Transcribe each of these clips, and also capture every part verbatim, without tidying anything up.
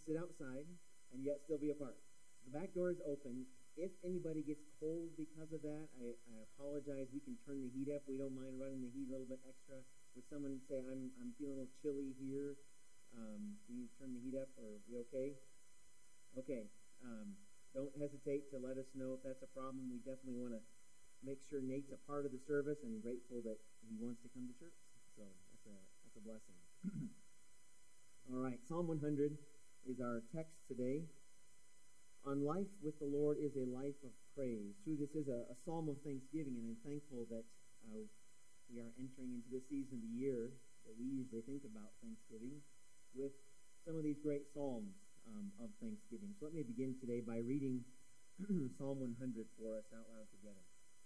sit outside and yet still be apart. The back door is open. If anybody gets cold because of that, I, I apologize. We can turn the heat up. We don't mind running the heat a little bit extra. Would someone say, I'm I'm feeling a little chilly here? Um, can you turn the heat up, or are we okay? Okay. Um, don't hesitate to let us know if that's a problem. We definitely want to make sure Nate's a part of the service and grateful that he wants to come to church. So that's a that's a blessing. All right, Psalm one hundred is our text today. On life with the Lord is a life of praise. True, this is a, a psalm of thanksgiving, and I'm thankful that uh, we are entering into this season of the year that we usually think about Thanksgiving with some of these great psalms um, of thanksgiving. So let me begin today by reading Psalm one hundred for us out loud together.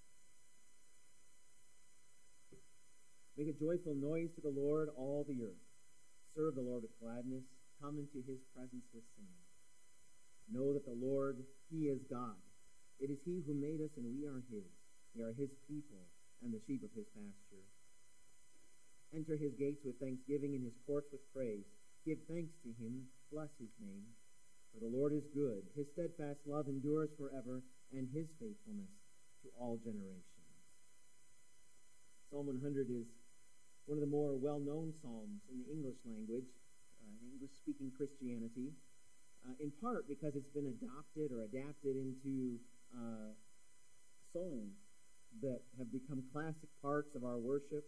Make a joyful noise to the Lord, all the earth. Serve the Lord with gladness. Come into his presence with singing. Know that the Lord, he is God. It is he who made us, and we are his. We are his people and the sheep of his pasture. Enter his gates with thanksgiving and his courts with praise. Give thanks to him. Bless his name. For the Lord is good. His steadfast love endures forever, and his faithfulness to all generations. Psalm one hundred is one of the more well-known psalms in the English language, uh, English-speaking Christianity. Uh, in part because it's been adopted or adapted into uh, songs that have become classic parts of our worship.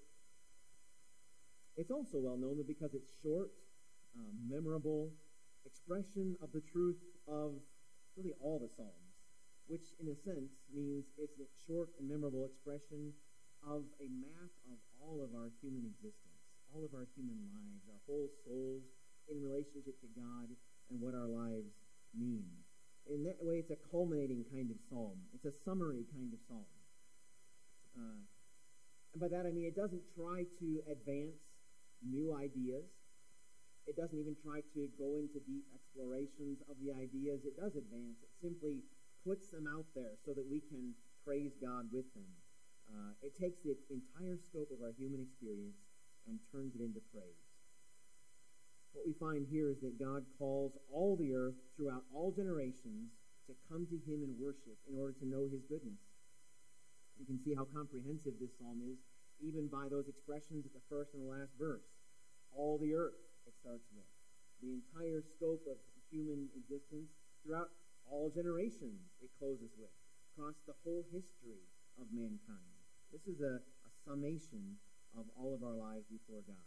It's also well known because it's short, uh, memorable expression of the truth of really all the Psalms, which in a sense means it's a short and memorable expression of a map of all of our human existence, all of our human lives, our whole souls in relationship to God and what our lives mean. In that way, it's a culminating kind of psalm. It's a summary kind of psalm. Uh, and by that I mean it doesn't try to advance new ideas. It doesn't even try to go into deep explorations of the ideas it does advance. It simply puts them out there so that we can praise God with them. Uh, it takes the entire scope of our human experience and turns it into praise. What we find here is that God calls all the earth throughout all generations to come to him in worship in order to know his goodness. You can see how comprehensive this psalm is, even by those expressions at the first and the last verse. All the earth, it starts with. The entire scope of human existence throughout all generations, it closes with. Across the whole history of mankind. This is a, a summation of all of our lives before God.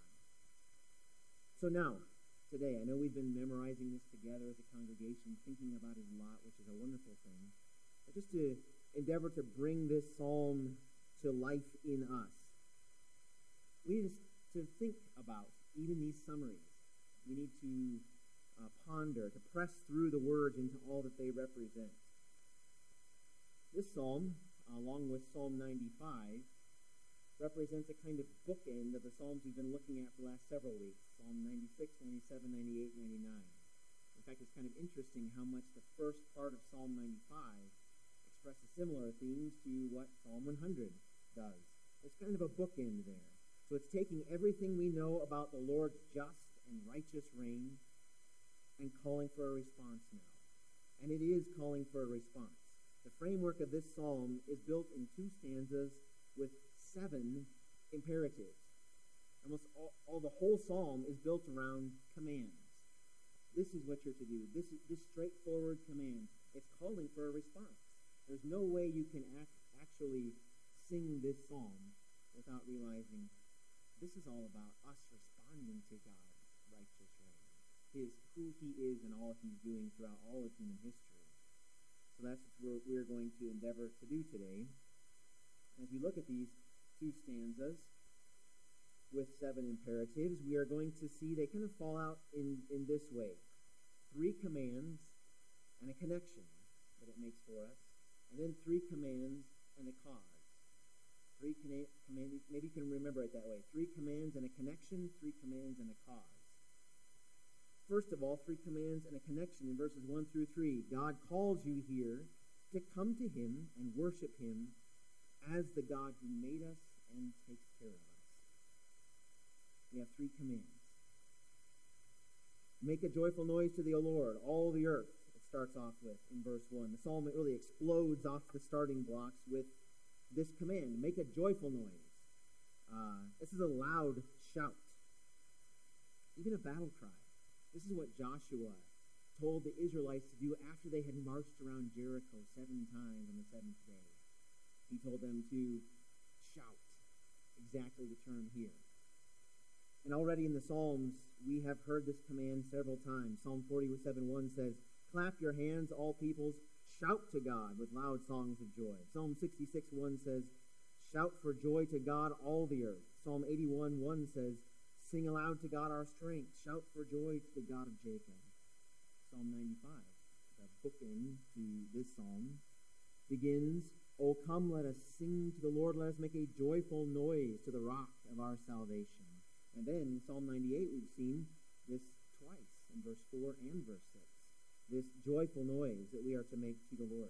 So now, today, I know we've been memorizing this together as a congregation, thinking about it a lot, which is a wonderful thing. But just to endeavor to bring this psalm to life in us, we need to think about even these summaries. We need to uh, ponder, to press through the words into all that they represent. This psalm, along with Psalm ninety-five, represents a kind of bookend of the Psalms we've been looking at for the last several weeks. Psalm ninety-six, ninety-seven, ninety-eight, ninety-nine. In fact, it's kind of interesting how much the first part of Psalm ninety-five expresses similar themes to what Psalm one hundred does. There's kind of a bookend there. So it's taking everything we know about the Lord's just and righteous reign and calling for a response now. And it is calling for a response. The framework of this psalm is built in two stanzas with seven imperatives. Almost all, all the whole psalm is built around commands. This is what you're to do. This is this straightforward command. It's calling for a response. There's no way you can act, actually sing this psalm without realizing this is all about us responding to God's righteous reign, His who He is and all He's doing throughout all of human history. So that's what we're going to endeavor to do today. As we look at these two stanzas with seven imperatives, we are going to see they kind of fall out in, in this way. Three commands and a connection that it makes for us, and then three commands and a cause. Three commands, maybe you can remember it that way. Three commands and a connection, three commands and a cause. First of all, three commands and a connection in verses one through three. God calls you here to come to Him and worship Him as the God who made us and takes care of us. We have three commands. Make a joyful noise to the Lord, all the earth, it starts off with in verse one. The psalm really explodes off the starting blocks with this command, make a joyful noise. Uh, this is a loud shout, even a battle cry. This is what Joshua told the Israelites to do after they had marched around Jericho seven times on the seventh day. He told them to shout, exactly the term here. And already in the Psalms, we have heard this command several times. Psalm forty-seven one says, clap your hands, all peoples, shout to God with loud songs of joy. Psalm sixty-six one says, shout for joy to God, all the earth. Psalm eighty-one one says, sing aloud to God our strength. Shout for joy to the God of Jacob. Psalm ninety-five, the bookend to this psalm, begins, O come, let us sing to the Lord. Let us make a joyful noise to the rock of our salvation. And then in Psalm ninety-eight, we've seen this twice, in verse four and verse six. This joyful noise that we are to make to the Lord.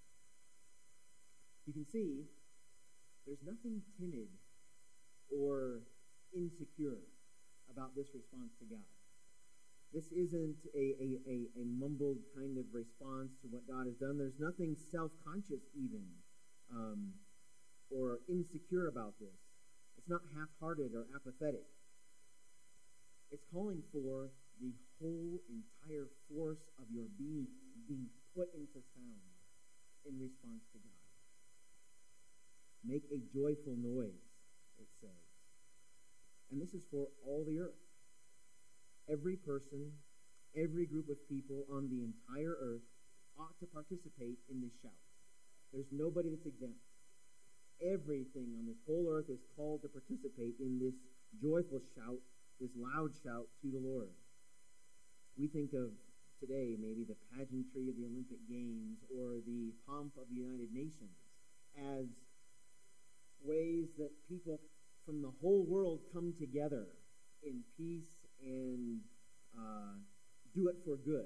You can see there's nothing timid or insecure about this response to God. This isn't a, a, a, a mumbled kind of response to what God has done. There's nothing self-conscious even um, or insecure about this. It's not half-hearted or apathetic. It's calling for the whole entire force of your being being put into sound in response to God. Make a joyful noise, it says. And this is for all the earth. Every person, every group of people on the entire earth ought to participate in this shout. There's nobody that's exempt. Everything on this whole earth is called to participate in this joyful shout, this loud shout to the Lord. We think of today maybe the pageantry of the Olympic Games or the pomp of the United Nations as ways that people from the whole world come together in peace and uh, do it for good.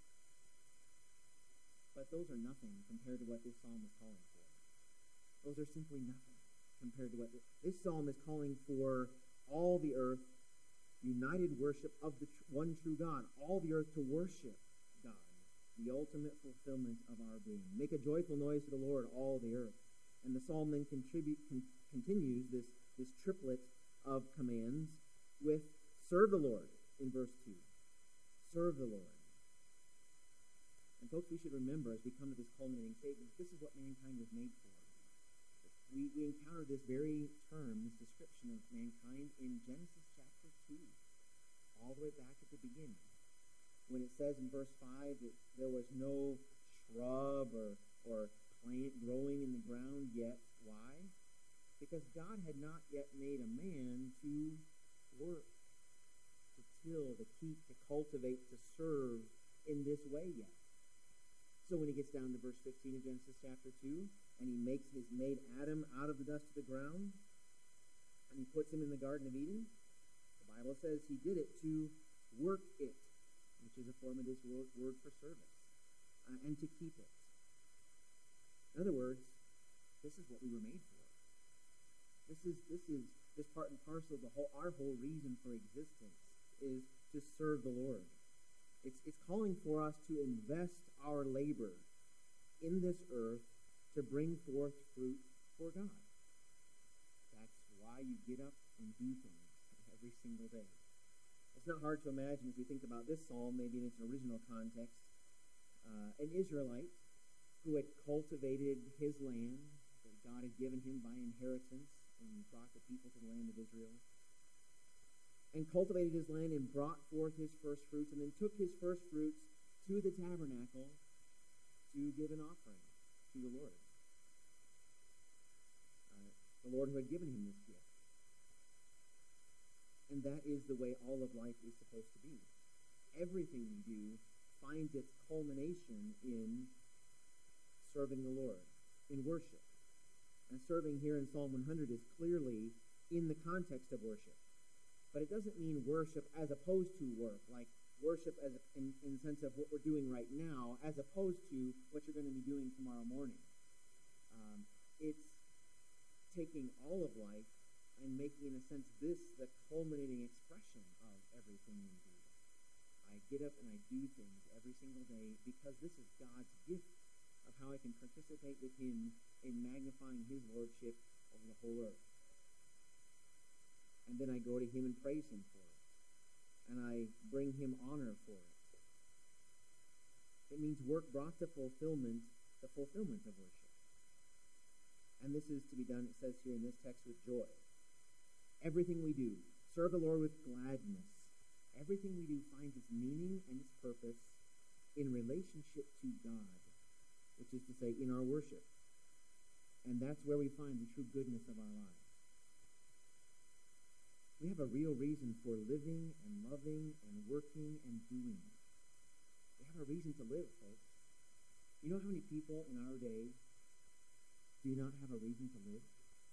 But those are nothing compared to what this psalm is calling for. Those are simply nothing compared to what this, this psalm is calling for. All the earth, united worship of the tr- one true God. All the earth to worship God, the ultimate fulfillment of our being. Make a joyful noise to the Lord, all the earth. And the psalm then contribute, con- continues this, this triplet of commands with serve the Lord in verse two. Serve the Lord. And folks, we should remember as we come to this culminating statement, this is what mankind was made for. We, we encounter this very term, this description of mankind in Genesis chapter two, all the way back at the beginning, when it says in verse five that there was no shrub or, or plant growing in the ground yet. Why? Because God had not yet made a man to work, to till, to keep, to cultivate, to serve in this way yet. So when he gets down to verse fifteen of Genesis chapter two, and he makes his made Adam out of the dust of the ground, and he puts him in the Garden of Eden, the Bible says he did it to work it, which is a form of this word, word for service, uh, and to keep it. In other words, this is what we were made for. This is this is this part and parcel of the whole our whole reason for existence is to serve the Lord. It's it's calling for us to invest our labor in this earth to bring forth fruit for God. That's why you get up and do things every single day. It's not hard to imagine as we think about this psalm, maybe in its original context, uh, an Israelite who had cultivated his land that God had given him by inheritance and brought the people to the land of Israel, and cultivated his land and brought forth his first fruits, and then took his first fruits to the tabernacle to give an offering to the Lord. Uh, the Lord who had given him this gift. And that is the way all of life is supposed to be. Everything we do finds its culmination in serving the Lord, in worship. And serving here in Psalm one hundred is clearly in the context of worship. But it doesn't mean worship as opposed to work, like worship as a, in, in the sense of what we're doing right now, as opposed to what you're going to be doing tomorrow morning. Um, it's taking all of life and making, in a sense, this the culminating expression of everything we do. I get up and I do things every single day because this is God's gift of how I can participate with him in magnifying his lordship over the whole earth. And then I go to him and praise him for it. And I bring him honor for it. It means work brought to fulfillment, the fulfillment of worship. And this is to be done, it says here in this text, with joy. Everything we do, serve the Lord with gladness. Everything we do finds its meaning and its purpose in relationship to God, which is to say, in our worship. And that's where we find the true goodness of our lives. We have a real reason for living and loving and working and doing. We have a reason to live, folks. You know how many people in our day do not have a reason to live?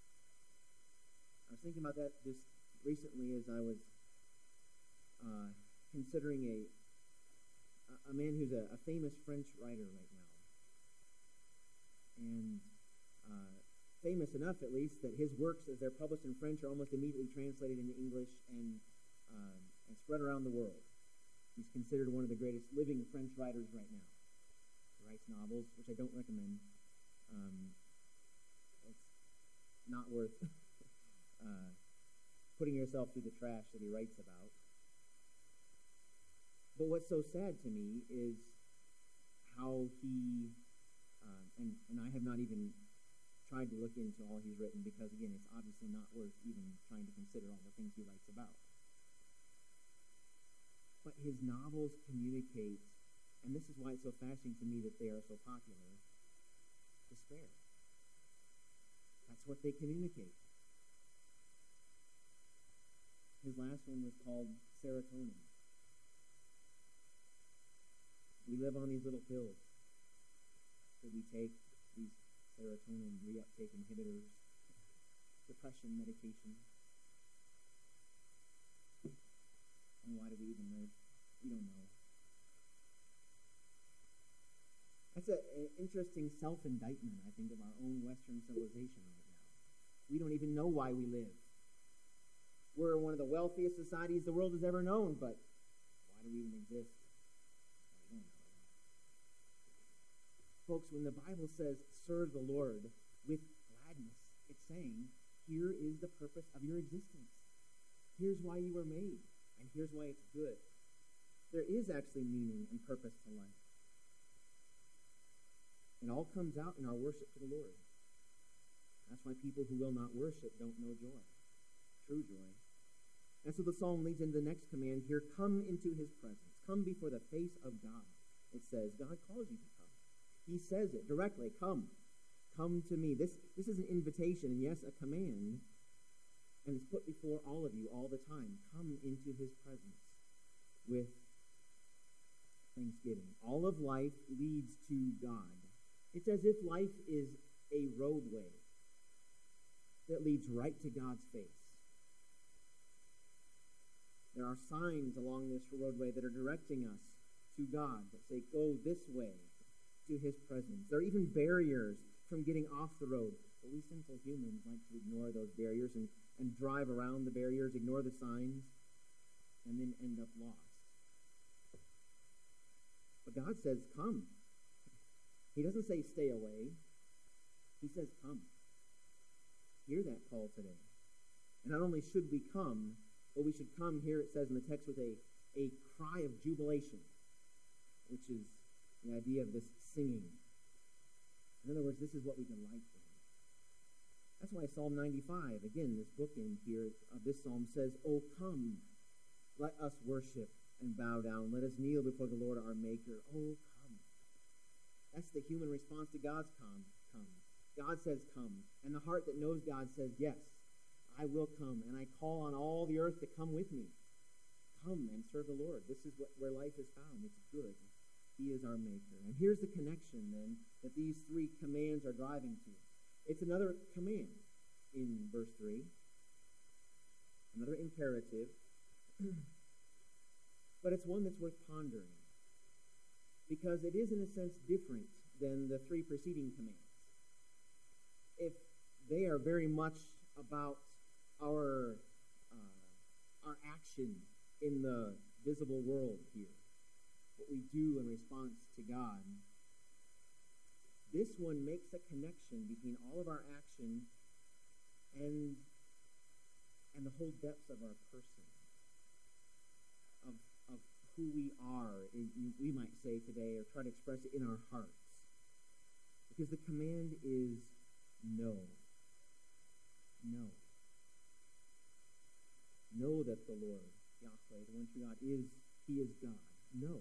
I was thinking about that just recently as I was uh, considering a a man who's a, a famous French writer right now. And uh, famous enough, at least, that his works, as they're published in French, are almost immediately translated into English and, uh, and spread around the world. He's considered one of the greatest living French writers right now. He writes novels, which I don't recommend. Um, it's not worth uh, putting yourself through the trash that he writes about. But what's so sad to me is how he, uh, and, and I have not even tried to look into all he's written because, again, it's obviously not worth even trying to consider all the things he writes about. But his novels communicate, and this is why it's so fascinating to me that they are so popular, despair. That's what they communicate. His last one was called Serotonin. We live on these little pills that we take, these serotonin reuptake inhibitors, depression medication. And why do we even live? We don't know. That's a, an interesting self-indictment, I think, of our own Western civilization right now. We don't even know why we live. We're one of the wealthiest societies the world has ever known, but why do we even exist? I don't know. Folks, when the Bible says, serve the Lord with gladness, it's saying, here is the purpose of your existence. Here's why you were made, and here's why it's good. There is actually meaning and purpose to life. It all comes out in our worship to the Lord. That's why people who will not worship don't know joy, true joy. And so the psalm leads into the next command here, come into his presence. Come before the face of God. It says, God calls you to come. He says it directly, come. Come to me. This, this is an invitation, and yes, a command, and it's put before all of you all the time. Come into his presence with thanksgiving. All of life leads to God. It's as if life is a roadway that leads right to God's face. There are signs along this roadway that are directing us to God, that say, go this way to his presence. There are even barriers from getting off the road. But we sinful humans like to ignore those barriers and, and drive around the barriers, ignore the signs, and then end up lost. But God says, come. He doesn't say stay away. He says, come. Hear that call today. And not only should we come, but we should come here, it says in the text, with a, a cry of jubilation, which is the idea of this singing. In other words, this is what we delight in. That's why Psalm ninety-five, again, this bookend here of this psalm says, oh, come, let us worship and bow down. Let us kneel before the Lord our Maker. Oh, come. That's the human response to God's come. Come. God says come. And the heart that knows God says, yes, I will come, and I call on all the earth to come with me. Come and serve the Lord. This is what, where life is found. It's good. He is our Maker. And here's the connection, then, that these three commands are driving to. It's another command in verse three, another imperative, but it's one that's worth pondering, because it is, in a sense, different than the three preceding commands. If they are very much about our uh, our action in the visible world here, what we do in response to God, this one makes a connection between all of our action and, and the whole depths of our person, of, of who we are, we might say today, or try to express it in our hearts. Because the command is know. Know. Know that the Lord, Yahweh, the one true God, is, He is God. Know.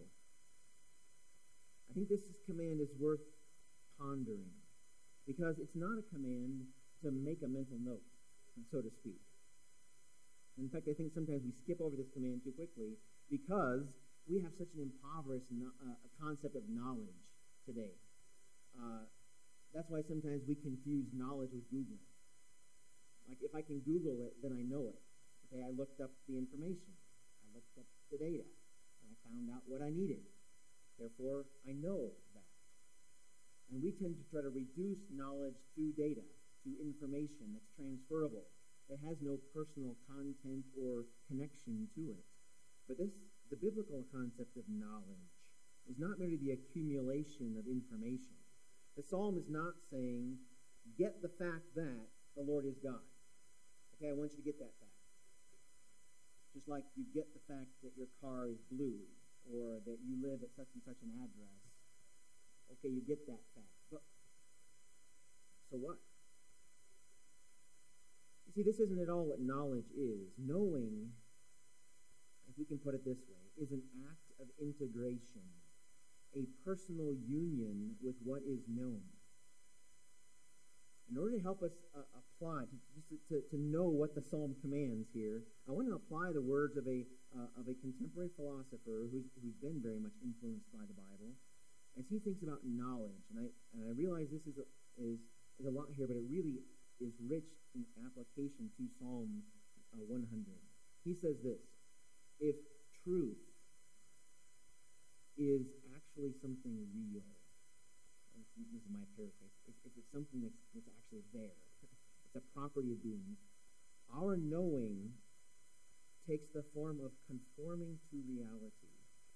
I think this command is worth pondering, because it's not a command to make a mental note, so to speak. In fact, I think sometimes we skip over this command too quickly because we have such an impoverished no, uh, concept of knowledge today. Uh, that's why sometimes we confuse knowledge with Googling. Like, if I can Google it, then I know it. Okay, I looked up the information. I looked up the data, and I found out what I needed. Therefore, I know that. And we tend to try to reduce knowledge to data, to information that's transferable, that has no personal content or connection to it. But this, the biblical concept of knowledge is not merely the accumulation of information. The psalm is not saying, get the fact that the Lord is God. Okay, I want you to get that fact. Just like you get the fact that your car is blue, or that you live at such and such an address. Okay, you get that fact. But so what? You see, this isn't at all what knowledge is. Knowing, if we can put it this way, is an act of integration, a personal union with what is known. In order to help us uh, apply, to, just to, to know what the psalm commands here, I want to apply the words of a uh, of a contemporary philosopher who's, who's been very much influenced by the Bible, as he thinks about knowledge. And I and I realize this is a, is is a lot here, but it really is rich in application to Psalm uh, one hundred. He says this: if truth is actually something real, this is my paraphrase, if, if it's something that's, that's actually there, it's a property of being, our knowing takes the form of conforming to reality.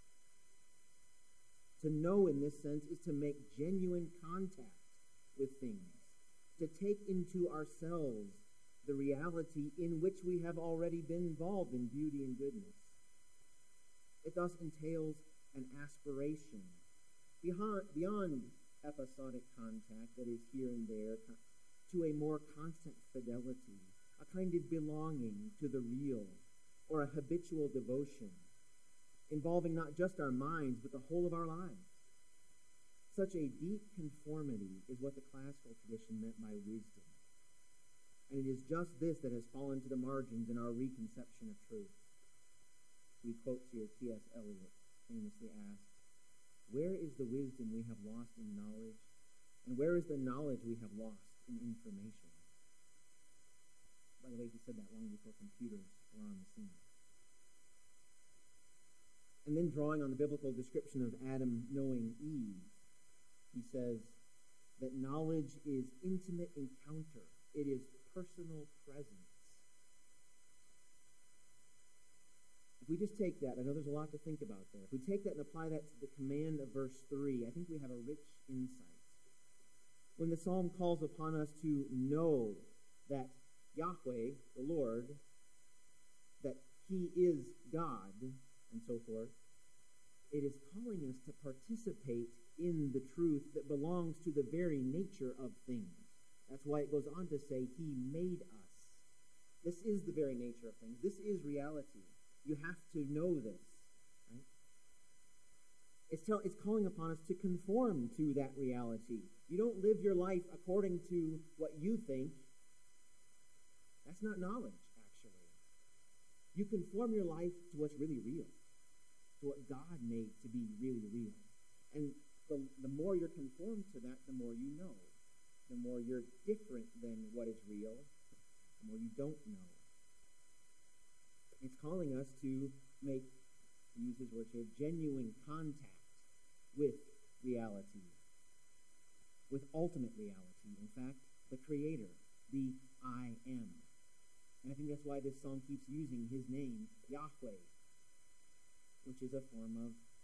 To know in this sense is to make genuine contact with things, to take into ourselves the reality in which we have already been involved in beauty and goodness. It thus entails an aspiration beyond, beyond episodic contact that is here and there to a more constant fidelity, a kind of belonging to the real, or a habitual devotion, involving not just our minds, but the whole of our lives. Such a deep conformity is what the classical tradition meant by wisdom. And it is just this that has fallen to the margins in our reconception of truth. We quote here T S Eliot famously asked, "Where is the wisdom we have lost in knowledge? And where is the knowledge we have lost in information?" By the way, he said that long before computers were on the scene. And then drawing on the biblical description of Adam knowing Eve, he says that knowledge is intimate encounter. It is personal presence. If we just take that, I know there's a lot to think about there. If we take that and apply that to the command of verse three, I think we have a rich insight. When the psalm calls upon us to know that Yahweh, the Lord, that He is God, and so forth, it is calling us to participate in the truth that belongs to the very nature of things. That's why it goes on to say, He made us. This is the very nature of things. This is reality. You have to know this. Right? It's, tell, it's calling upon us to conform to that reality. You don't live your life according to what you think. That's not knowledge, actually. You conform your life to what's really real, to what God made to be really real. And the, the more you're conformed to that, the more you know. The more you're different than what is real, the more you don't know. It's calling us to make, to use his words here, genuine contact with reality, with ultimate reality. In fact, the Creator, the I Am. And I think that's why this psalm keeps using his name, Yahweh, which is a form of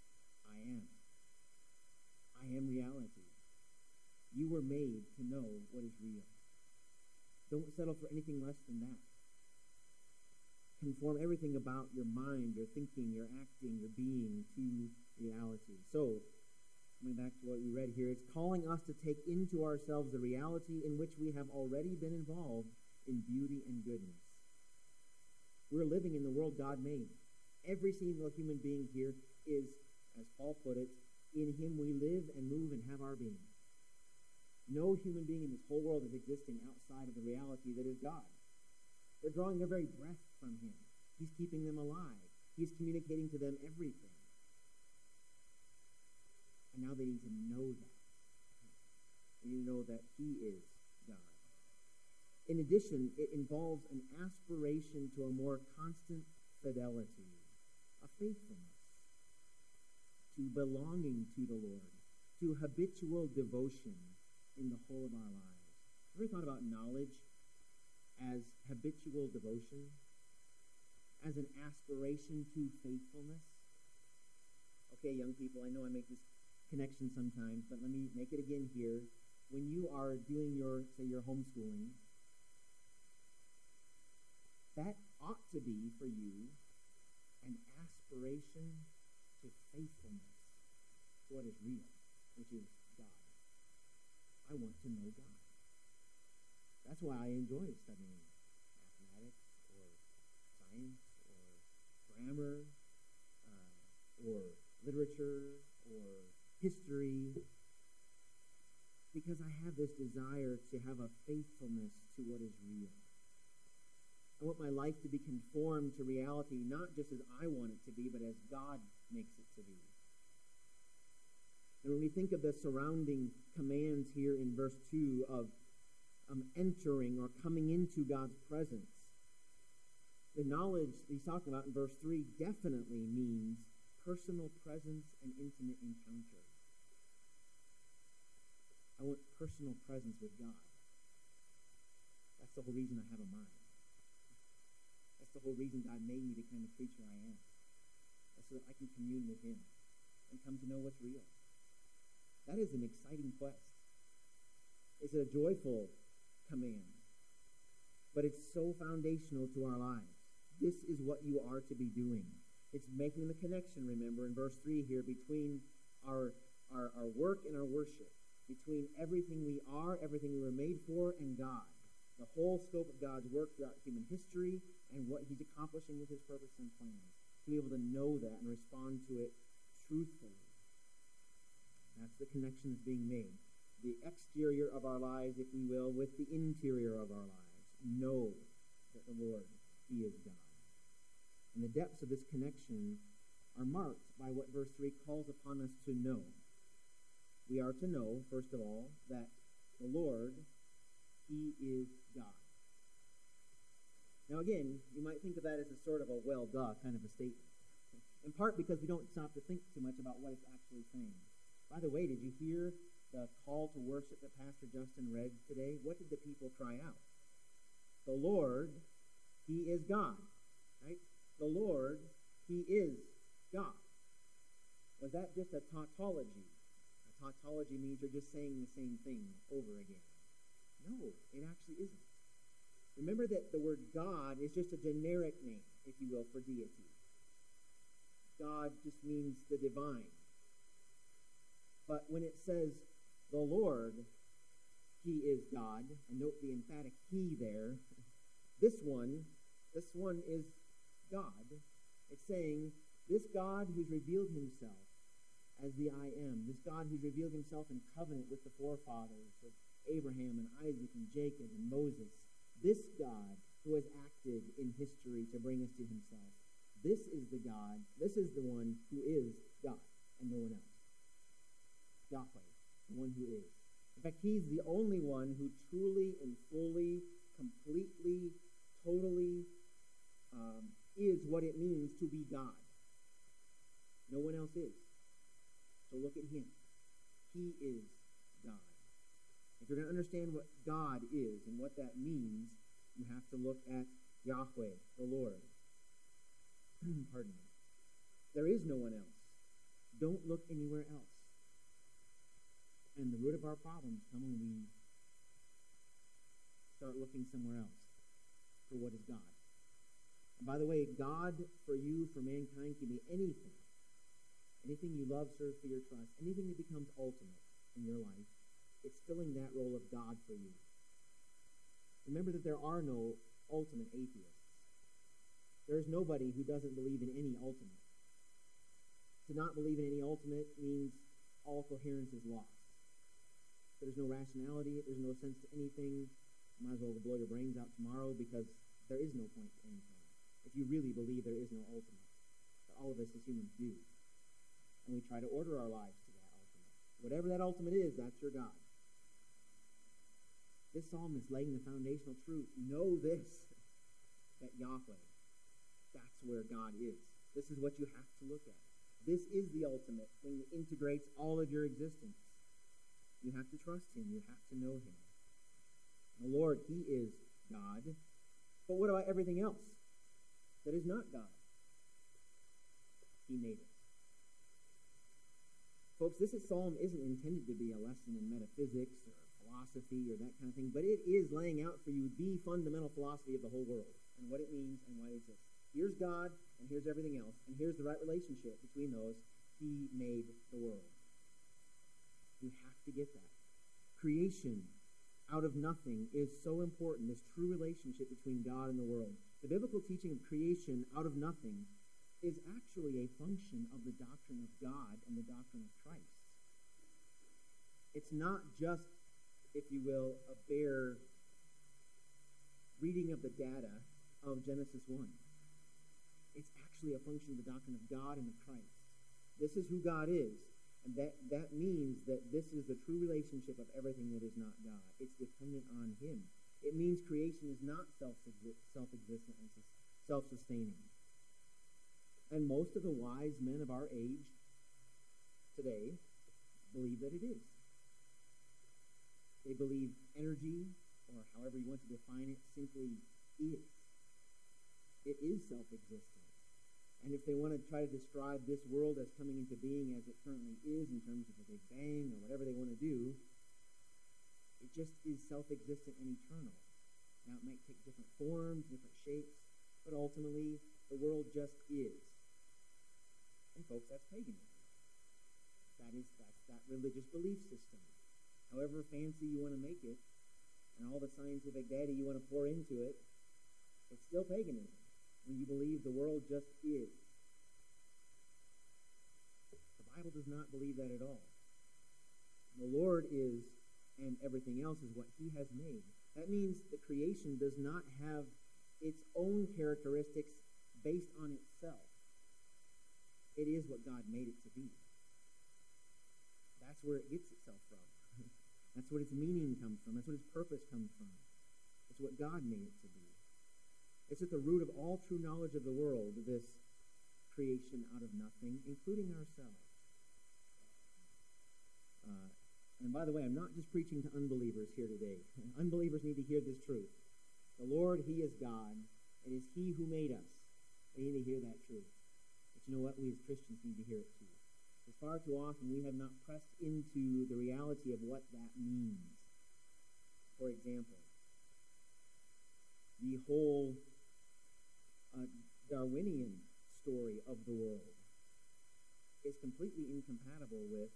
I am. I am reality. You were made to know what is real. Don't settle for anything less than that. Conform everything about your mind, your thinking, your acting, your being to reality. So, coming back to what we read here, it's calling us to take into ourselves the reality in which we have already been involved in beauty and goodness. We're living in the world God made. Every single human being here is, as Paul put it, in him we live and move and have our being. No human being in this whole world is existing outside of the reality that is God. They're drawing their very breath from him. He's keeping them alive. He's communicating to them everything. And now they need to know that. They need to know that he is God. In addition, it involves an aspiration to a more constant fidelity, a faithfulness, to belonging to the Lord, to habitual devotion in the whole of our lives. Have you ever thought about knowledge as habitual devotion, as an aspiration to faithfulness? Okay, young people, I know I make this connection sometimes, but let me make it again here. When you are doing your, say, your homeschooling, that ought to be for you an aspiration to faithfulness to what is real, which is God. I want to know God. That's why I enjoy studying mathematics or science or grammar uh, or literature or history, because I have this desire to have a faithfulness to what is real. I want my life to be conformed to reality, not just as I want it to be, but as God makes it to be. And when we think of the surrounding commands here in verse two of um, entering or coming into God's presence, the knowledge he's talking about in verse three definitely means personal presence and intimate encounter. I want personal presence with God. That's the whole reason I have a mind. That's the whole reason God made me the kind of creature I am. That's so that I can commune with him and come to know what's real. That is an exciting quest. It's a joyful command. But it's so foundational to our lives. This is what you are to be doing. It's making the connection, remember, in verse three here, between our, our, our work and our worship, between everything we are, everything we were made for, and God. The whole scope of God's work throughout human history and what he's accomplishing with his purpose and plans. To be able to know that and respond to it truthfully. That's the connection that's being made. The exterior of our lives, if we will, with the interior of our lives. Know that the Lord, he is God. And the depths of this connection are marked by what verse three calls upon us to know. We are to know, first of all, that the Lord, he is God. Now again, you might think of that as a sort of a well, duh kind of a statement. In part because we don't stop to think too much about what it's actually saying. By the way, did you hear the call to worship that Pastor Justin read today? What did the people cry out? The Lord, he is God. Right? The Lord, he is God. Was that just a tautology? A tautology means you're just saying the same thing over again. No, it actually isn't. Remember that the word God is just a generic name, if you will, for deity. God just means the divine. But when it says the Lord, he is God, and note the emphatic he there, this one, this one is God. It's saying, this God who's revealed himself as the I am, this God who's revealed himself in covenant with the forefathers of Abraham and Isaac and Jacob and Moses, this God who has acted in history to bring us to himself, this is the God, this is the one who is God and no one else. Yahweh, the one who is. In fact, he's the only one who truly and fully, completely, totally um, is what it means to be God. No one else is. So look at him. He is God. If you're going to understand what God is and what that means, you have to look at Yahweh, the Lord. Pardon me. There is no one else. Don't look anywhere else. And the root of our problems come when we start looking somewhere else for what is God. And by the way, God for you, for mankind, can be anything. Anything you love, serve, fear, trust, anything that becomes ultimate in your life, it's filling that role of God for you. Remember that there are no ultimate atheists. There is nobody who doesn't believe in any ultimate. To not believe in any ultimate means all coherence is lost. There's no rationality, there's no sense to anything. You might as well blow your brains out tomorrow because there is no point to anything. If you really believe there is no ultimate. But all of us as humans do. And we try to order our lives to that ultimate. Whatever that ultimate is, that's your God. This psalm is laying the foundational truth. Know this, that Yahweh, that's where God is. This is what you have to look at. This is the ultimate thing that integrates all of your existence. You have to trust him. You have to know him. The Lord, he is God. But what about everything else that is not God? He made it. Folks, this psalm isn't intended to be a lesson in metaphysics or philosophy or that kind of thing, but it is laying out for you the fundamental philosophy of the whole world and what it means and why it exists. Here's God, and here's everything else, and here's the right relationship between those. He made the world. You have to get that. Creation out of nothing is so important, this true relationship between God and the world. The biblical teaching of creation out of nothing is actually a function of the doctrine of God and the doctrine of Christ. It's not just, if you will, a bare reading of the data of Genesis one. It's actually a function of the doctrine of God and of Christ. This is who God is, and that, that means that this is the true relationship of everything that is not God. It's dependent on him. It means creation is not self-existent and self-sustaining. And most of the wise men of our age today believe that it is. They believe energy, or however you want to define it, simply is. It is self-existent. And if they want to try to describe this world as coming into being as it currently is in terms of a Big Bang or whatever they want to do, it just is self-existent and eternal. Now, it might take different forms, different shapes, but ultimately, the world just is. And folks, that's paganism. That is that's that religious belief system. However fancy you want to make it, and all the scientific data you want to pour into it, it's still paganism when you believe the world just is. The Bible does not believe that at all. The Lord is, and everything else is what he has made. That means that creation does not have its own characteristics based on itself. It is what God made it to be. That's where it gets itself from. That's what its meaning comes from. That's what its purpose comes from. It's what God made it to be. It's at the root of all true knowledge of the world, this creation out of nothing, including ourselves. Uh, and by the way, I'm not just preaching to unbelievers here today. Unbelievers need to hear this truth. The Lord, he is God. It is he who made us. They need to hear that truth. But you know what? We as Christians need to hear it too. Because far too often we have not pressed into the reality of what that means. For example, the whole uh, Darwinian story of the world is completely incompatible with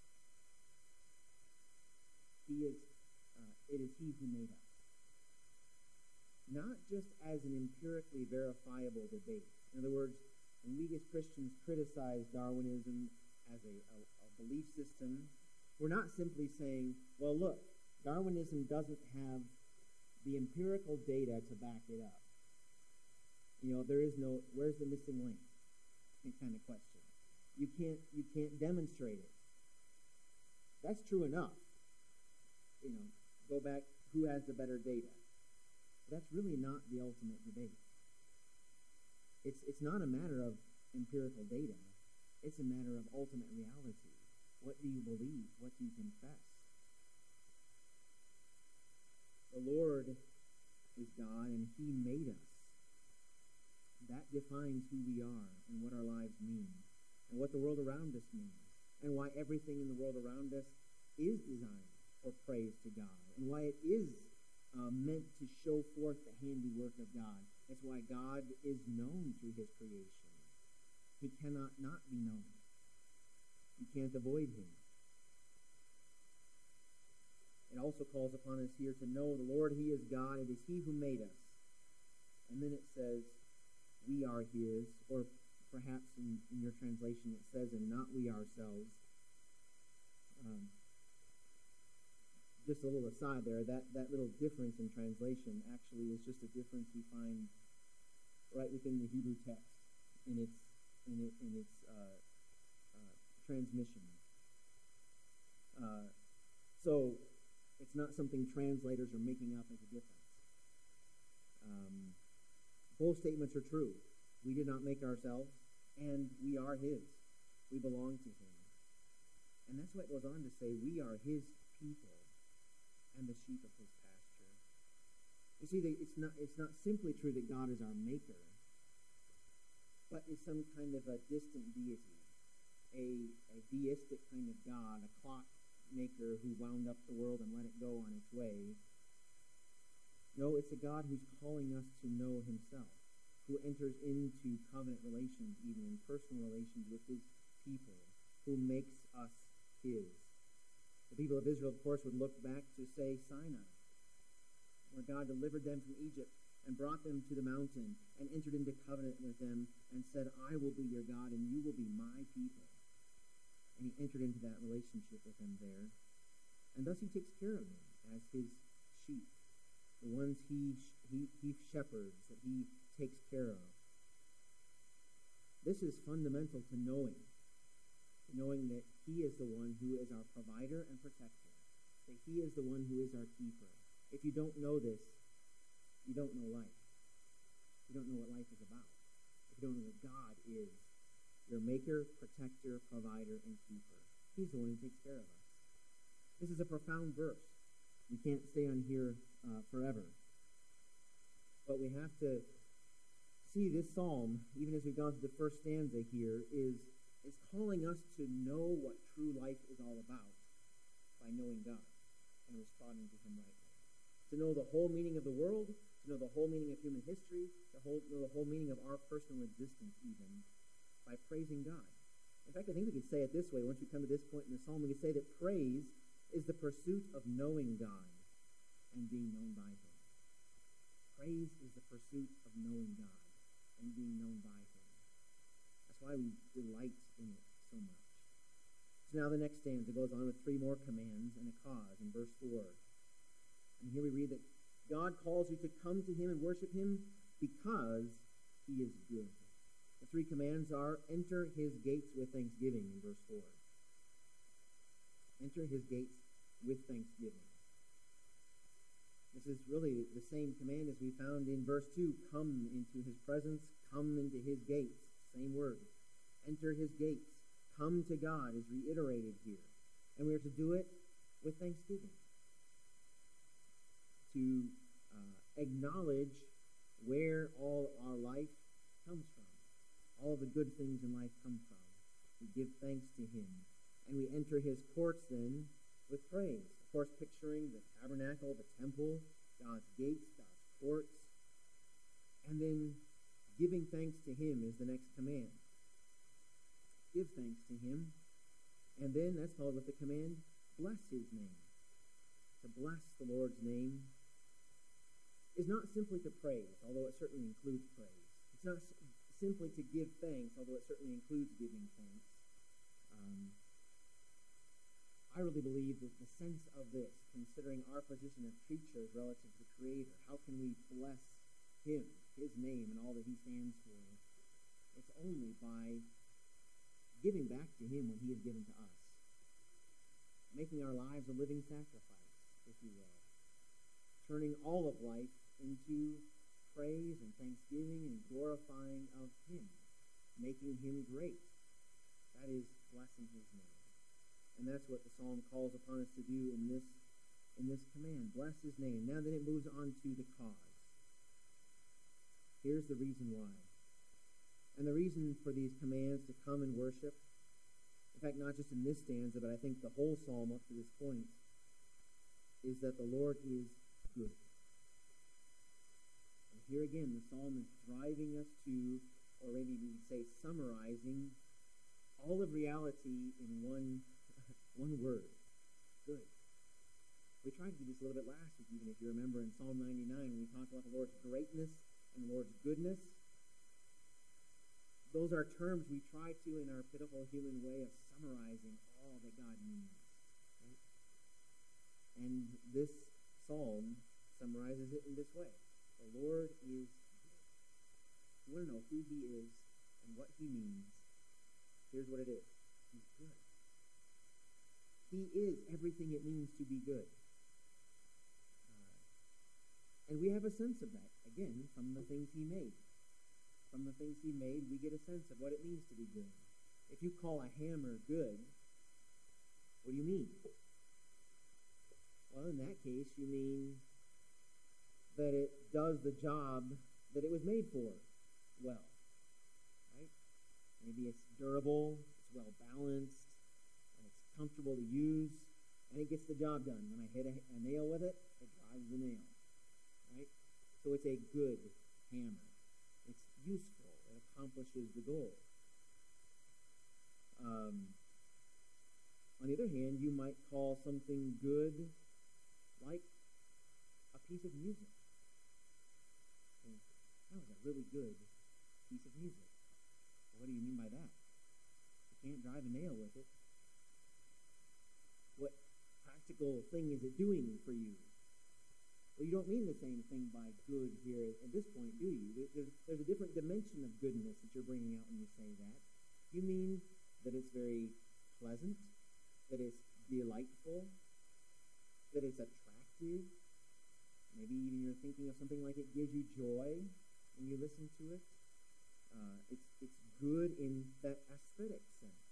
he is, uh, it is he who made us. Not just as an empirically verifiable debate. In other words, when we as Christians criticize Darwinism as a, a, a belief system, we're not simply saying, well, look, Darwinism doesn't have the empirical data to back it up. You know, there is no, where's the missing link? Kind of question. You can't, you can't demonstrate it. That's true enough. You know, go back, who has the better data? But that's really not the ultimate debate. It's, it's not a matter of empirical data. It's a matter of ultimate reality. What do you believe? What do you confess? The Lord is God, and he made us. That defines who we are and what our lives mean. and what the world around us means, and why everything in the world around us is designed for praise to God, and why it is uh, meant to show forth the handiwork of God. That's why God is known through his creation. He cannot not be known. You can't avoid him. It also calls upon us here to know the Lord, he is God. It is he who made us. And then it says, we are his, or perhaps in, in your translation it says, and not we ourselves. Um, just a little aside there, that, that little difference in translation actually is just a difference we find right within the Hebrew text in its in, it, in its uh, uh, transmission. Uh, so it's not something translators are making up as a difference. Um, both statements are true. We did not make ourselves, and we are his. We belong to him. And that's what it goes on to say, we are his people and the sheep of his pasture. You see, it's not, it's not simply true that God is our maker, but is some kind of a distant deity, a, a deistic kind of God, a clock maker who wound up the world and let it go on its way. No, it's a God who's calling us to know himself, who enters into covenant relations, even in personal relations with his people, who makes us his. The people of Israel, of course, would look back to, say, Sinai, where God delivered them from Egypt and brought them to the mountain and entered into covenant with them and said, I will be your God and you will be my people. And he entered into that relationship with them there. And thus he takes care of them as his sheep, the ones he, he, he shepherds, that he takes care of. This is fundamental to knowing, to knowing that he is the one who is our provider and protector, that he is the one who is our keeper. If you don't know this, you don't know life. You don't know what life is about. If you don't know that God is your maker, protector, provider, and keeper. He's the one who takes care of us. This is a profound verse. We can't stay on here uh, forever. But we have to see this psalm, even as we've gone through the first stanza here, is, is calling us to know what true life is all about by knowing God and responding to him rightly. To know the whole meaning of the world, to know the whole meaning of human history, to whole, know the whole meaning of our personal existence even, by praising God. In fact, I think we could say it this way. Once we come to this point in the psalm, we could say that praise is the pursuit of knowing God and being known by him. Praise is the pursuit of knowing God and being known by him. That's why we delight in it so much. So now the next stanza goes on with three more commands and a cause in verse four. And here we read that God calls you to come to him and worship him because he is good. The three commands are, enter his gates with thanksgiving in verse four. Enter his gates with thanksgiving. This is really the same command as we found in verse two. Come into his presence, come into his gates. Same word. Enter his gates. Come to God is reiterated here. And we are to do it with thanksgiving. To uh, acknowledge where all our life comes from. All the good things in life come from. We give thanks to him. And we enter his courts then with praise. Of course, picturing the tabernacle, the temple, God's gates, God's courts. And then giving thanks to him is the next command. Give thanks to him. And then that's followed with the command, bless his name. To bless the Lord's name is not simply to praise, although it certainly includes praise. It's not simply to give thanks, although it certainly includes giving thanks. Um, I really believe that the sense of this, considering our position as creatures relative to the Creator, how can we bless him, his name, and all that he stands for? It's only by giving back to him what he has given to us. Making our lives a living sacrifice, if you will. Turning all of life into praise and thanksgiving and glorifying of him. Making him great. That is blessing his name. And that's what the psalm calls upon us to do in this, in this command. Bless his name. Now then it moves on to the cause. Here's the reason why. And the reason for these commands to come and worship, in fact, not just in this stanza, but I think the whole psalm up to this point, is that the Lord is good. And here again, the psalm is driving us to, or maybe we would say summarizing, all of reality in one, one word, good. We tried to do this a little bit last week, even if you remember in Psalm ninety-nine, when we talked about the Lord's greatness and the Lord's goodness. Those are terms we try to, in our pitiful human way of summarizing all that God means. Right? And this psalm summarizes it in this way. The Lord is good. If you want to know who he is and what he means, here's what it is. He's good. He is everything it means to be good. Uh, and we have a sense of that, again, from the things he made. From the things he made, we get a sense of what it means to be good. If you call a hammer good, what do you mean? Well, in that case, you mean that it does the job that it was made for well. Right? Maybe it's durable, it's well balanced, and it's comfortable to use, and it gets the job done. When I hit a, a nail with it, it drives the nail. Right? So it's a good hammer. It's useful. It accomplishes the goal. Um, on the other hand, you might call something good like a piece of music. And that was a really good piece of music. Well, what do you mean by that? You can't drive a nail with it. What practical thing is it doing for you? Well, you don't mean the same thing by good here at this point, do you? There's, there's a different dimension of goodness that you're bringing out when you say that. You mean that it's very pleasant, that it's delightful, that it's attractive. Maybe even you're thinking of something like it gives you joy when you listen to it. Uh, it's, it's good in that aesthetic sense.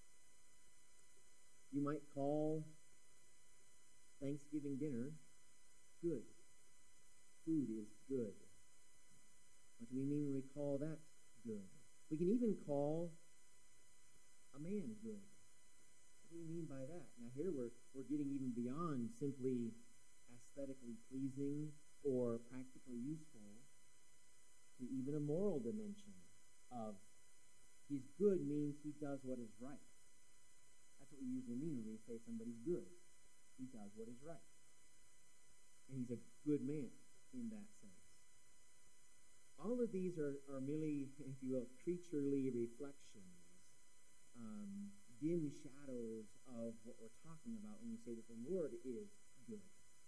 You might call Thanksgiving dinner good. Food is good. What do we mean when we call that good? We can even call a man good. What do we mean by that? Now here we're, we're getting even beyond simply aesthetically pleasing or practically useful to even a moral dimension of he's good means he does what is right. That's what we usually mean when we say somebody's good. He does what is right. And he's a good man in that sense. All of these are, are merely, if you will, creaturely reflections, um, dim shadows of what we're talking about when we say that the Lord is good.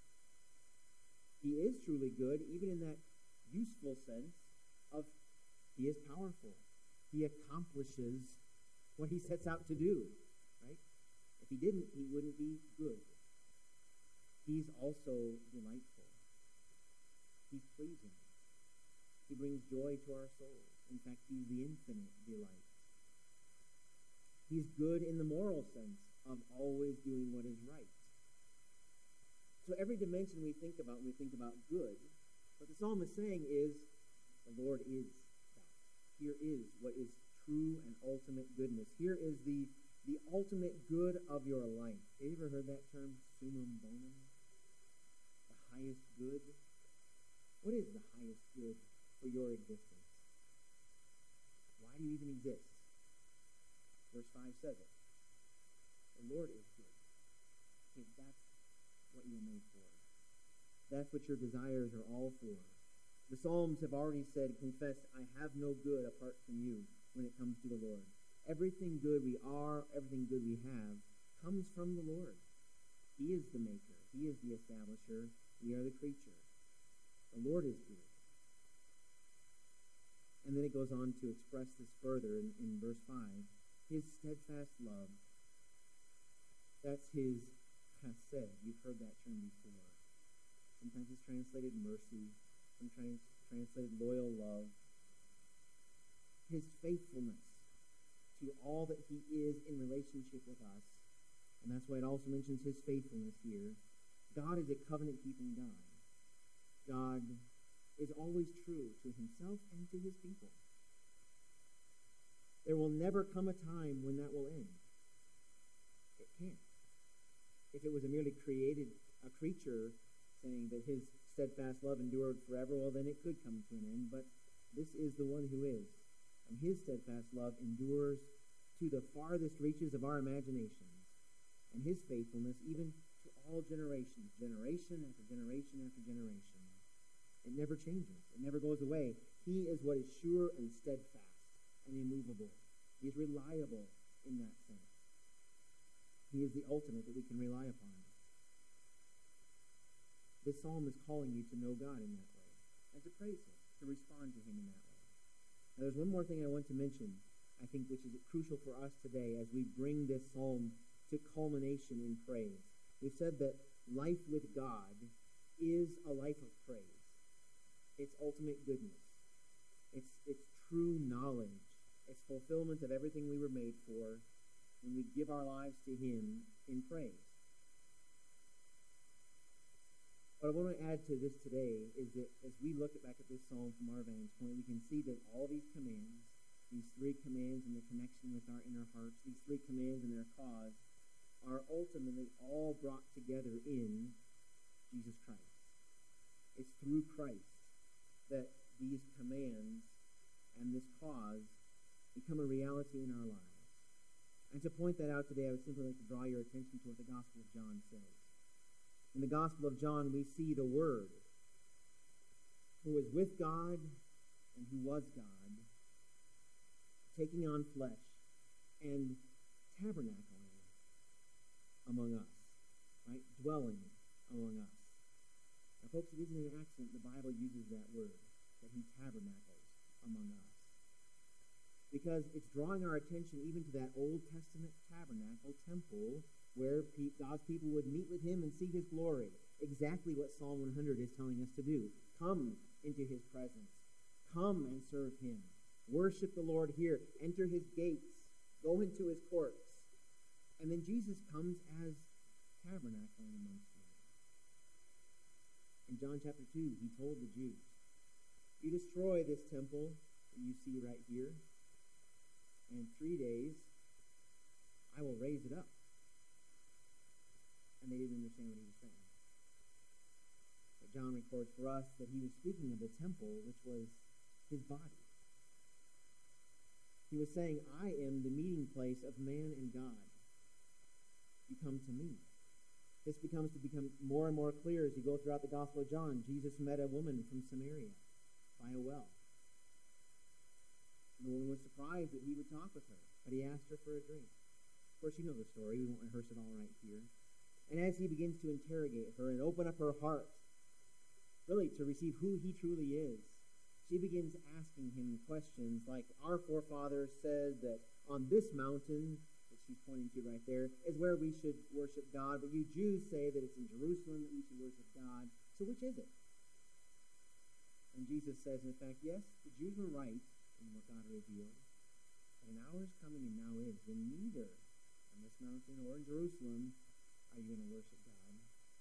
He is truly good, even in that useful sense of he is powerful. He accomplishes what he sets out to do, right? If he didn't, he wouldn't be good. He's also delightful. He's pleasing. He brings joy to our souls. In fact, he's the infinite delight. He's good in the moral sense of always doing what is right. So every dimension we think about, when we think about good, what the psalm is saying is, the Lord is that. Here is what is true and ultimate goodness. Here is the, the ultimate good of your life. Have you ever heard that term, summum bonum? The highest good? What is the highest good for your existence? Why do you even exist? Verse five says it. The Lord is good. Okay, that's what you're made for. That's what your desires are all for. The Psalms have already said, confess, I have no good apart from you when it comes to the Lord. Everything good we are, everything good we have, comes from the Lord. He is the maker. He is the establisher. We are the creature. The Lord is good. And then it goes on to express this further in, in verse five. His steadfast love. That's his chesed. You've heard that term before. Sometimes it's translated mercy. Sometimes translated loyal love. His faithfulness to all that he is in relationship with us. And that's why it also mentions his faithfulness here. God is a covenant-keeping God. God is always true to himself and to his people. There will never come a time when that will end. It can't. If it was a merely created a creature saying that his steadfast love endured forever, well, then it could come to an end. But this is the one who is. And his steadfast love endures to the farthest reaches of our imaginations, and his faithfulness even to all generations, generation after generation after generation. It never changes. It never goes away. He is what is sure and steadfast and immovable. He is reliable in that sense. He is the ultimate that we can rely upon. This psalm is calling you to know God in that way, and to praise him, to respond to him in that way. Now, there's one more thing I want to mention, I think, which is crucial for us today as we bring this psalm to culmination in praise. We've said that life with God is a life of praise. It's ultimate goodness. It's, it's true knowledge. It's fulfillment of everything we were made for when we give our lives to him in praise. What I want to add to this today is that as we look back at this psalm from our vantage point, we can see that all these commands, these three commands and the connection with our inner hearts, these three commands and their cause, are ultimately all brought together in Jesus Christ. It's through Christ that these commands and this cause become a reality in our lives. And to point that out today, I would simply like to draw your attention to what the Gospel of John says. In the Gospel of John, we see the Word, who was with God and who was God, taking on flesh and tabernacling among us, right? Dwelling among us. Now, folks, it isn't an accident the Bible uses that word, that he tabernacles among us. Because it's drawing our attention even to that Old Testament tabernacle temple where God's people would meet with him and see his glory. Exactly what Psalm one hundred is telling us to do. Come into his presence. Come and serve him. Worship the Lord here. Enter his gates. Go into his courts. And then Jesus comes as tabernacling amongst them. In John chapter two, he told the Jews, you destroy this temple that you see right here, and in three days I will raise it up. And they didn't understand what he was saying. But John records for us that he was speaking of the temple, which was his body. He was saying, I am the meeting place of man and God. You come to me. This becomes to become more and more clear as you go throughout the Gospel of John. Jesus met a woman from Samaria by a well. And the woman was surprised that he would talk with her, but he asked her for a drink. Of course, you know the story. We won't rehearse it all right here. And as he begins to interrogate her and open up her heart, really to receive who he truly is, she begins asking him questions like, our forefathers said that on this mountain, that she's pointing to right there, is where we should worship God, but you Jews say that it's in Jerusalem that we should worship God. So which is it? And Jesus says, in fact, yes, the Jews were right in what God revealed. But an hour is coming and now is, when neither on this mountain or in Jerusalem are you going to worship God?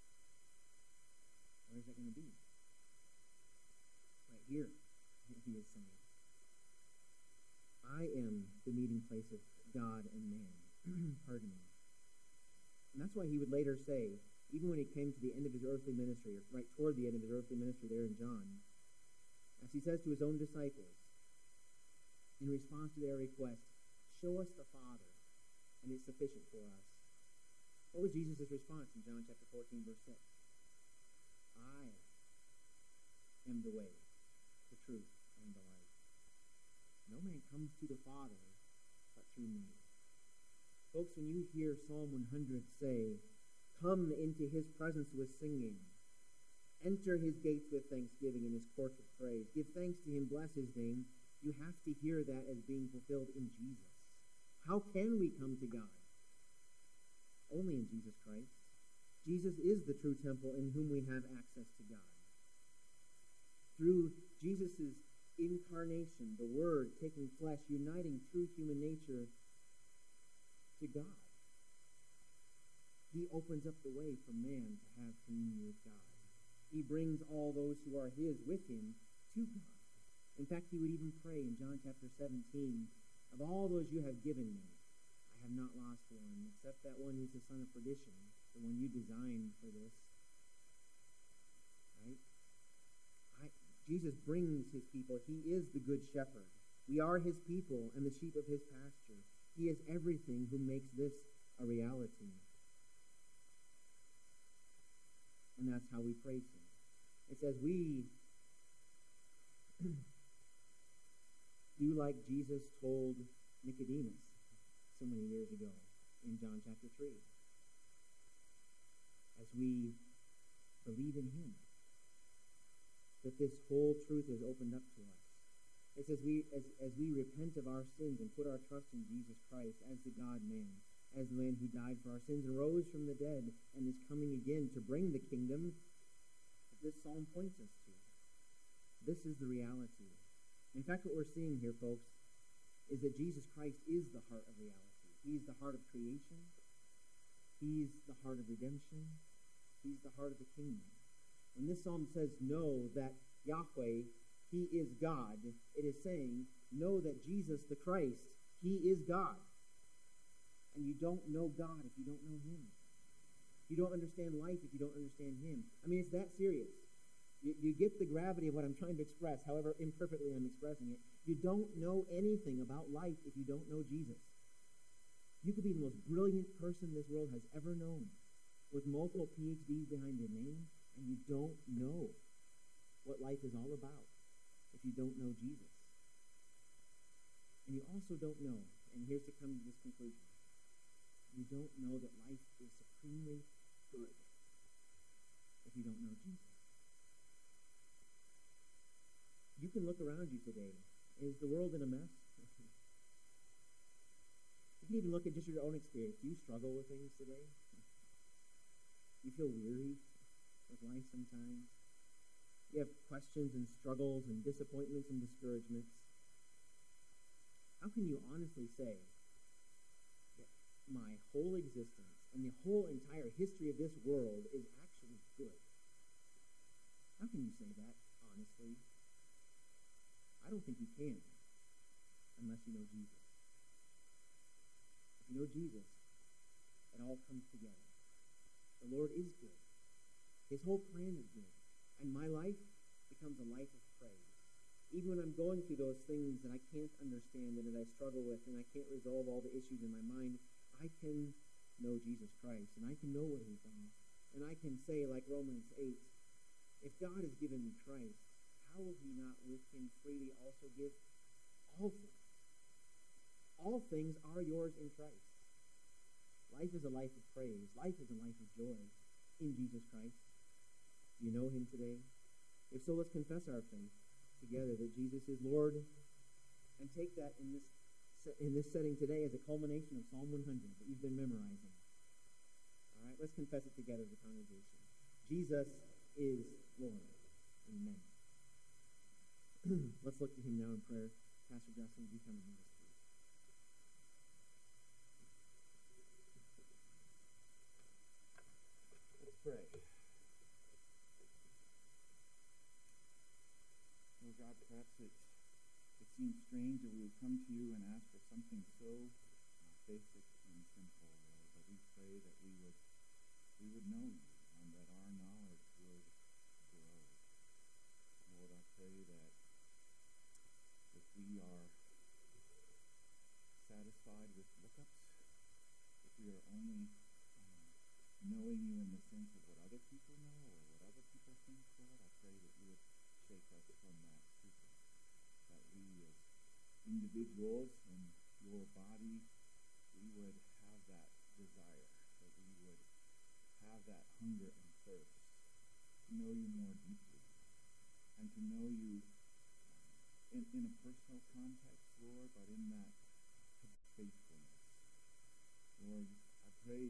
Where is that going to be? Right here, he is saying. I am the meeting place of God and man. Pardon me. And that's why he would later say, even when he came to the end of his earthly ministry, or right toward the end of his earthly ministry there in John, as he says to his own disciples, in response to their request, show us the Father, and it's sufficient for us. What was Jesus' response in John chapter fourteen, verse six? I am the way, the truth, and the life. No man comes to the Father but through me. Folks, when you hear Psalm one hundred say, come into his presence with singing, enter his gates with thanksgiving and his courts with praise, give thanks to him, bless his name, you have to hear that as being fulfilled in Jesus. How can we come to God? Only in Jesus Christ. Jesus is the true temple in whom we have access to God. Through Jesus' incarnation, the Word taking flesh, uniting true human nature to God, he opens up the way for man to have communion with God. He brings all those who are his with him to God. In fact, he would even pray in John chapter seventeen Of all those you have given me, I have not lost one, except that one who's the son of perdition, the one you designed for this. Right? I, Jesus brings his people. He is the good shepherd. We are his people and the sheep of his pasture. He is everything who makes this a reality. And that's how we praise him. It says we do like Jesus told Nicodemus so many years ago in John chapter three. As we believe in him, that this whole truth is opened up to us. It says we, as, as we repent of our sins and put our trust in Jesus Christ as the God-man, as the man who died for our sins and rose from the dead and is coming again to bring the kingdom that this psalm points us to. This is the reality. In fact, what we're seeing here, folks, is that Jesus Christ is the heart of reality. He's the heart of creation. He's the heart of redemption. He's the heart of the kingdom. When this psalm says, know that Yahweh, he is God, it is saying, know that Jesus the Christ, he is God. And you don't know God if you don't know him. You don't understand life if you don't understand him. I mean, it's that serious. You, you get the gravity of what I'm trying to express, however imperfectly I'm expressing it. You don't know anything about life if you don't know Jesus. You could be the most brilliant person this world has ever known, with multiple P H Ds behind your name, and you don't know what life is all about if you don't know Jesus. And you also don't know, and here's to come to this conclusion, you don't know that life is supremely good if you don't know Jesus. You can look around you today. Is the world in a mess? You can even look at just your own experience. Do you struggle with things today? Do you feel weary with life sometimes? You have questions and struggles and disappointments and discouragements. How can you honestly say that my whole existence and the whole entire history of this world is actually good? How can you say that honestly? I don't think you can unless you know Jesus. If you know Jesus, it all comes together. The Lord is good. His whole plan is good. And my life becomes a life of praise. Even when I'm going through those things that I can't understand and that I struggle with and I can't resolve all the issues in my mind, I can know Jesus Christ and I can know what he's done. And I can say, like Romans eight, if God has given me Christ, how will he not with him freely also give all things? All things are yours in Christ. Life is a life of praise. Life is a life of joy in Jesus Christ. Do you know him today? If so, let's confess our faith together that Jesus is Lord, and take that in this in this setting today as a culmination of Psalm one hundred that you've been memorizing. All right, let's confess it together as a congregation. Jesus is Lord. Amen. Let's look to him now in prayer. Pastor Justin, would you come and lead us, please? Let's pray. Oh God, perhaps it, it seems strange that we would come to you and ask for something so uh, basic and simple, Lord, but we pray that we would we would know you and that our knowledge would grow. Lord, I pray that if we are satisfied with lookups, if we are only um, knowing you in the sense of what other people know or what other people think, Lord, I pray that you would shake us from that super, that we as individuals in your body, we would have that desire, that we would have that hunger and thirst to know you more deeply and to know you in, in a personal context, Lord, but in that faithfulness. Lord, I pray